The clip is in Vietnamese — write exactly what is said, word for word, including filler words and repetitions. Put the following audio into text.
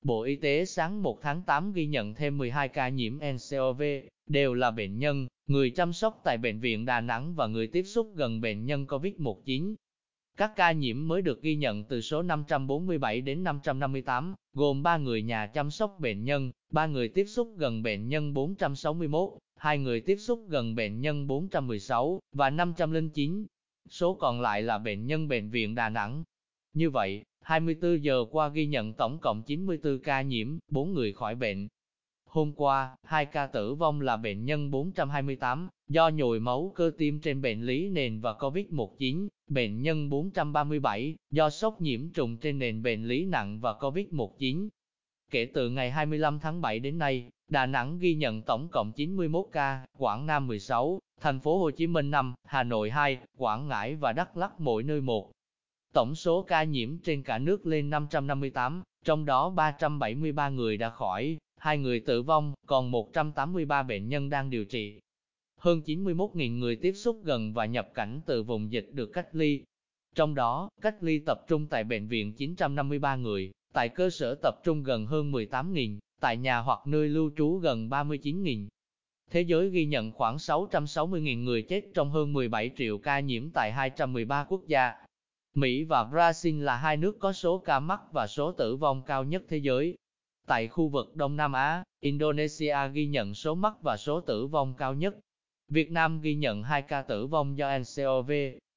Bộ Y tế sáng một tháng tám ghi nhận thêm mười hai ca nhiễm en cô vê, đều là bệnh nhân, người chăm sóc tại Bệnh viện Đà Nẵng và người tiếp xúc gần bệnh nhân covid mười chín. Các ca nhiễm mới được ghi nhận từ số năm trăm bốn mươi bảy đến năm trăm năm mươi tám, gồm ba người nhà chăm sóc bệnh nhân, ba người tiếp xúc gần bệnh nhân bốn trăm sáu mươi mốt, hai người tiếp xúc gần bệnh nhân bốn trăm mười sáu và năm trăm lẻ chín. Số còn lại là bệnh nhân Bệnh viện Đà Nẵng. Như vậy, hai mươi tư giờ qua ghi nhận tổng cộng chín mươi tư ca nhiễm, bốn người khỏi bệnh. Hôm qua, hai ca tử vong là bệnh nhân bốn trăm hai mươi tám, do nhồi máu cơ tim trên bệnh lý nền và covid mười chín, bệnh nhân bốn trăm ba mươi bảy, do sốc nhiễm trùng trên nền bệnh lý nặng và covid mười chín. Kể từ ngày hai mươi lăm tháng bảy đến nay, Đà Nẵng ghi nhận tổng cộng chín mươi mốt ca, Quảng Nam mười sáu, Thành phố Hồ Chí Minh năm, Hà Nội hai, Quảng Ngãi và Đắk Lắk mỗi nơi một. Tổng số ca nhiễm trên cả nước lên năm trăm năm mươi tám, trong đó ba trăm bảy mươi ba người đã khỏi, hai người tử vong, còn một trăm tám mươi ba bệnh nhân đang điều trị. Hơn chín mươi mốt nghìn người tiếp xúc gần và nhập cảnh từ vùng dịch được cách ly. Trong đó, cách ly tập trung tại bệnh viện chín trăm năm mươi ba người, tại cơ sở tập trung gần hơn mười tám nghìn, tại nhà hoặc nơi lưu trú gần ba mươi chín nghìn. Thế giới ghi nhận khoảng sáu trăm sáu mươi nghìn người chết trong hơn mười bảy triệu ca nhiễm tại hai trăm mười ba quốc gia. Mỹ và Brazil là hai nước có số ca mắc và số tử vong cao nhất thế giới. Tại khu vực Đông Nam Á, Indonesia ghi nhận số mắc và số tử vong cao nhất. Việt Nam ghi nhận hai ca tử vong do en cô vê.